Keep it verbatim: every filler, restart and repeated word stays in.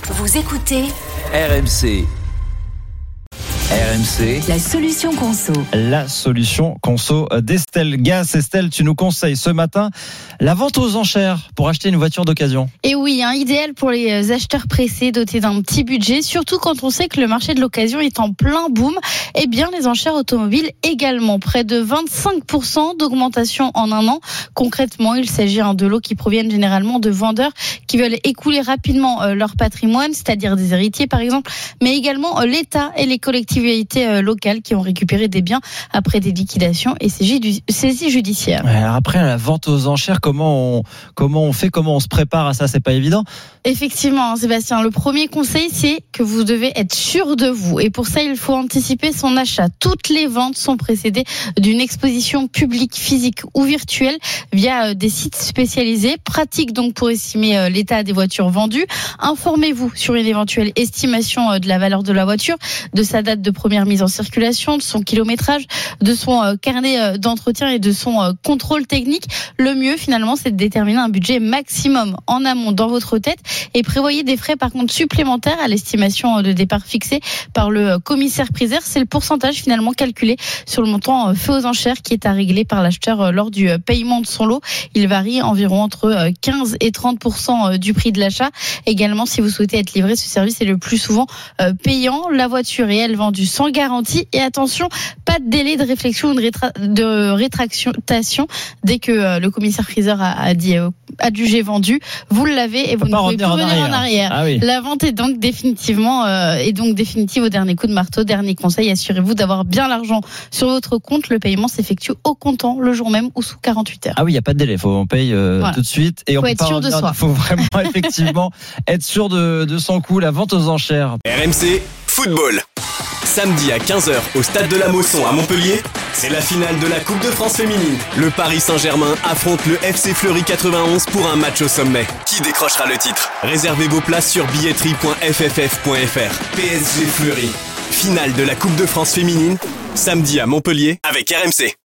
Vous écoutez R M C. R M C. La solution conso. La solution conso d'Estelle Gas. Estelle, tu nous conseilles ce matin la vente aux enchères pour acheter une voiture d'occasion. Et oui, hein, idéal pour les acheteurs pressés, dotés d'un petit budget, surtout quand on sait que le marché de l'occasion est en plein boom. Eh bien, les enchères automobiles également. Près de vingt-cinq pour cent d'augmentation en un an. Concrètement, il s'agit hein, de lots qui proviennent généralement de vendeurs qui veulent écouler rapidement euh, leur patrimoine, c'est-à-dire des héritiers par exemple, mais également euh, l'État et les collectivités locales qui ont récupéré des biens après des liquidations et saisies judiciaires. Alors après la vente aux enchères, comment on, comment on fait, comment on se prépare à ça, c'est pas évident. Effectivement, Sébastien, le premier conseil, c'est que vous devez être sûr de vous. Et pour ça, il faut anticiper son achat. Toutes les ventes sont précédées d'une exposition publique, physique ou virtuelle via des sites spécialisés. Pratique donc pour estimer l'état des voitures vendues. Informez-vous sur une éventuelle estimation de la valeur de la voiture, de sa date de première mise en circulation, de son kilométrage, de son carnet d'entretien et de son contrôle technique. Le mieux, finalement, c'est de déterminer un budget maximum en amont dans votre tête et prévoyez des frais, par contre, supplémentaires à l'estimation de départ fixée par le commissaire-priseur. C'est le pourcentage, finalement, calculé sur le montant fait aux enchères qui est à régler par l'acheteur lors du paiement de son lot. Il varie environ entre quinze et trente pour cent du prix de l'achat. Également, si vous souhaitez être livré, ce service est le plus souvent payant. La voiture est, elle, vendue sans garantie. Et attention, pas de délai de réflexion ou de, rétra- de rétractation. Dès que euh, le commissaire-priseur a, a dit euh, adjugé vendu, vous l'avez et vous ne pouvez plus revenir en arrière. Ah oui. La vente est donc définitivement euh, est donc définitive au dernier coup de marteau. Dernier conseil, assurez-vous d'avoir bien l'argent sur votre compte. Le paiement s'effectue au comptant le jour même ou sous quarante-huit heures. Ah oui, il n'y a pas de délai, faut on paye euh, voilà. tout de suite. Et faut on peut être pas sûr de soi. Il faut vraiment effectivement être sûr de, de son coup. La vente aux enchères. R M C Football. Samedi à quinze heures au Stade de la Mosson à Montpellier, c'est la finale de la Coupe de France féminine. Le Paris Saint-Germain affronte le F C Fleury quatre-vingt-onze pour un match au sommet. Qui décrochera le titre ? Réservez vos places sur billetterie point f f f point f r. P S G Fleury. Finale de la Coupe de France féminine, samedi à Montpellier avec R M C.